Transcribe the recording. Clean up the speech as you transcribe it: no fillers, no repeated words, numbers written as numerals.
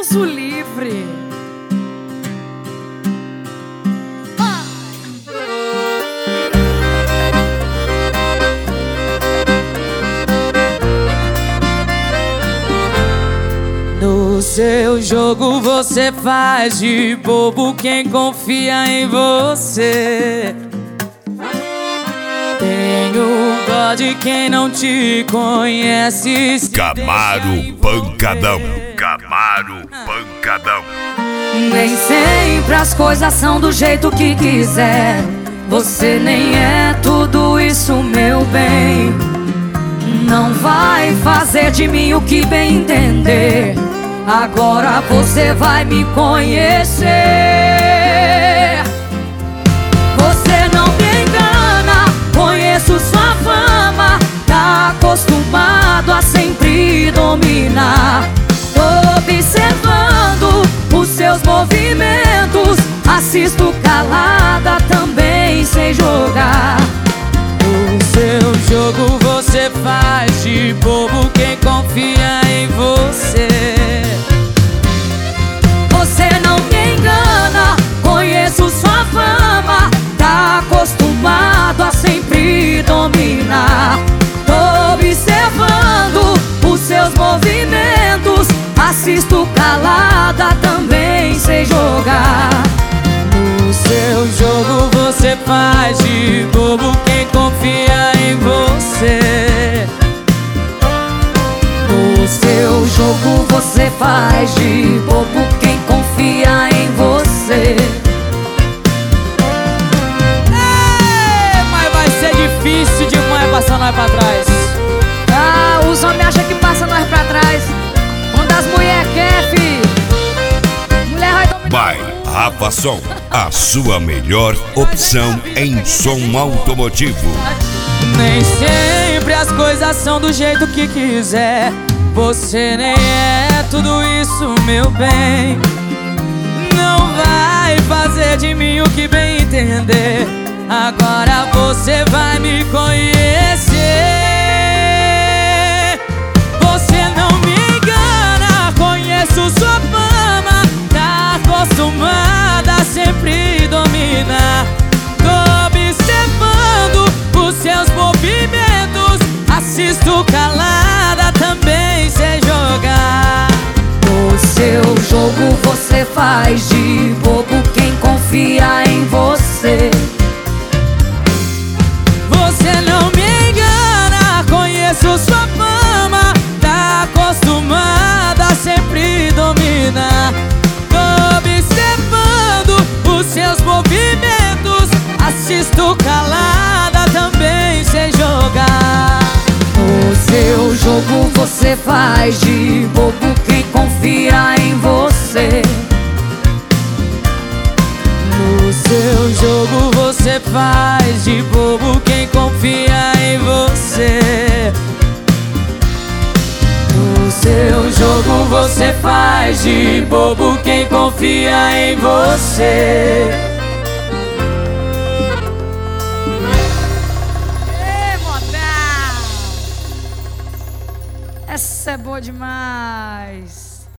Deus o livre. No seu jogo você faz de bobo quem confia em você. Tenho dó de quem não te conhece. Camaro Pancadão, Camaro Pancadão. Nem sempre as coisas são do jeito que quiser. Você nem é tudo isso, meu bem. Não vai fazer de mim o que bem entender. Agora você vai me conhecer. Você não me engana, conheço sua fama. Tá acostumado a sempre dominar. Tô observando os seus movimentos. Assisto calada, também sei jogar. O seu jogo você faz de bobo quem confia em você. Você não me engana, conheço sua fama. Tá acostumado a sempre dominar. Tô observando os seus movimentos. Assisto calada, também sei jogar. No seu jogo você faz de bobo quem confia em você. No seu jogo você faz de bobo quem confia em você. Ei, mas vai ser difícil demais passar nós pra trás. Ah, os homens acham que passa nós pra trás. Quando as mulheres querem, fi, mulher vai dominar. By Rafa Som, a sua melhor opção em som automotivo. Nem sempre as coisas são do jeito que quiser. Você nem é tudo isso, meu bem. Não vai fazer de mim o que bem entender. Agora você vai me conhecer. Você não me engana, conheço sua fama. Tá acostumada a sempre dominar. Tô observando os seus movimentos. Assisto calada, também sei jogar. No seu jogo você faz de bobo quem confia em você. Você não me engana, conheço sua fama. Tá acostumada a sempre dominar. Tô observando os seus movimentos. Assisto calada, também sei jogar. No seu jogo você faz de bobo quem confia em você. No seu jogo você faz de bobo quem confia em você. No seu jogo você faz de bobo quem confia em você. Essa é boa demais.